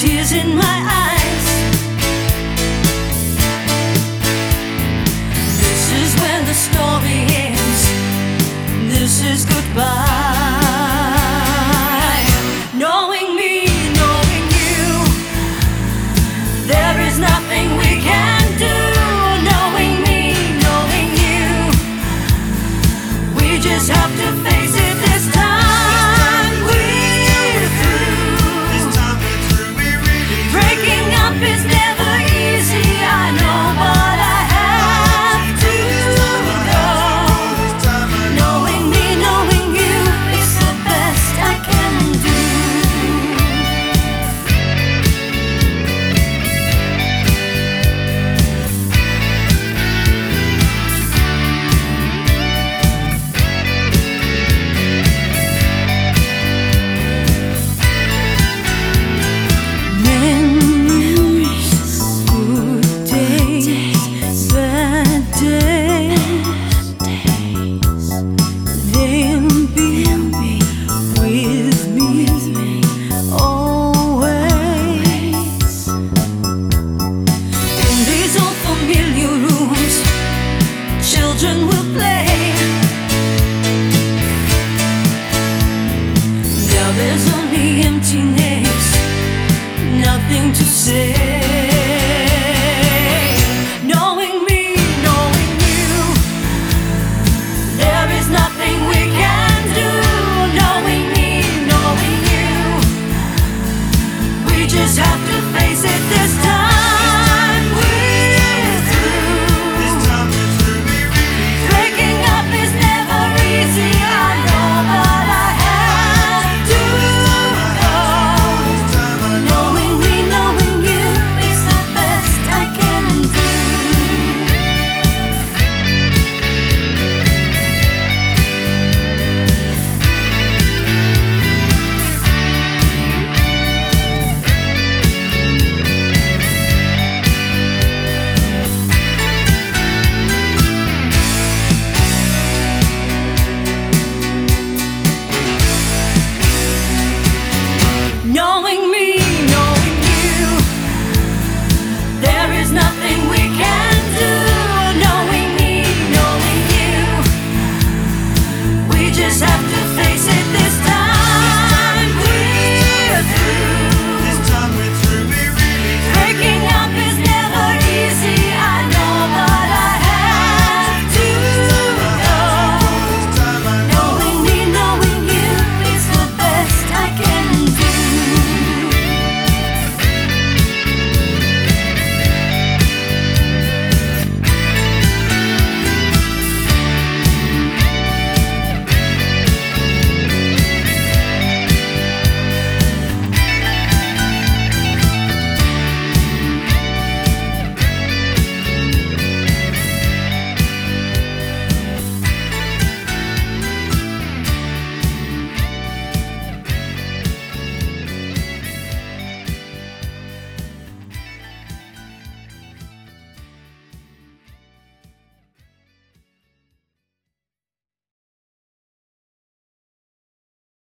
tears in my eyes. This is when the story ends. This is goodbye. Knowing me, knowing you, there is nothing we can do. Knowing me, knowing you, we just have to face it this time. It's never easy, I know, but I have to go. Knowing me, knowing you, is the best I can do. Children will play. Now there's only emptiness, nothing to say. Knowing me, knowing you, there is nothing we can do. Knowing me, knowing you, we just have to face it this time.